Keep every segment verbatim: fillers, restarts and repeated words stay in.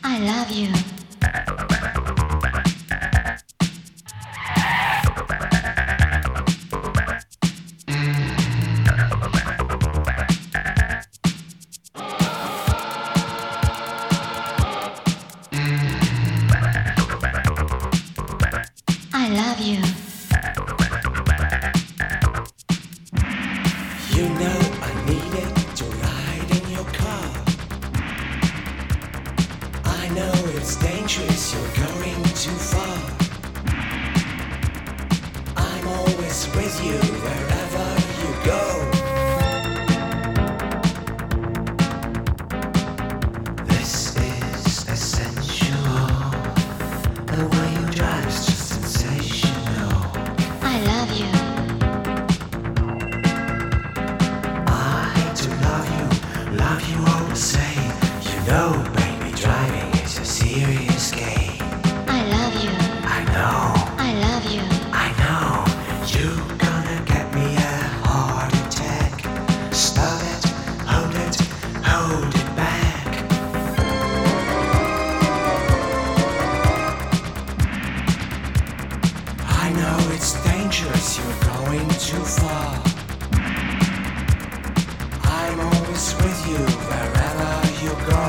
I love you. I love you. You know I needed to ride in your car. I know it's dangerous, you're going too far. I'm always with you wherever you go. This is essential. The way you drive is just sensational. I love you. Love you all the same. You know, baby, driving is a serious game. I love you. I know, I love you. I know. You gonna get me a heart attack. Stop it, hold it, hold it back. I know it's dangerous, you're going too far. I'm always with you wherever you go.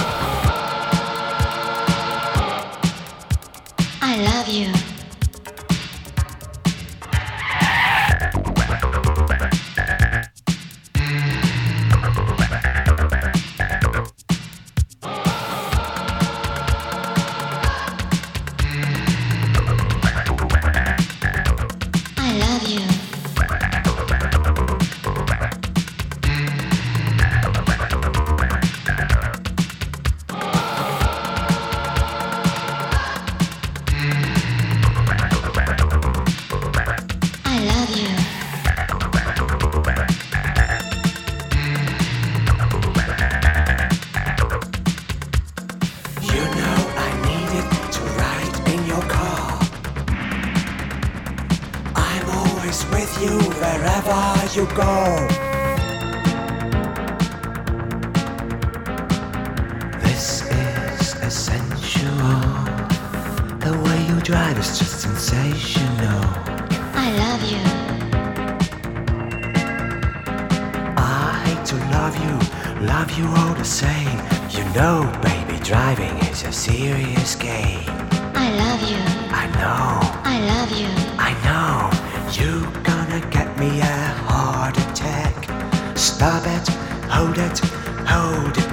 I love you. I love you. With you wherever you go. This is essential. The way you drive is just sensational. I love you. I hate to love you, love you all the same. You know, baby, driving is a serious game. I love you. I know, I love you. I know. You gonna get me a heart attack. Stop it, hold it, hold it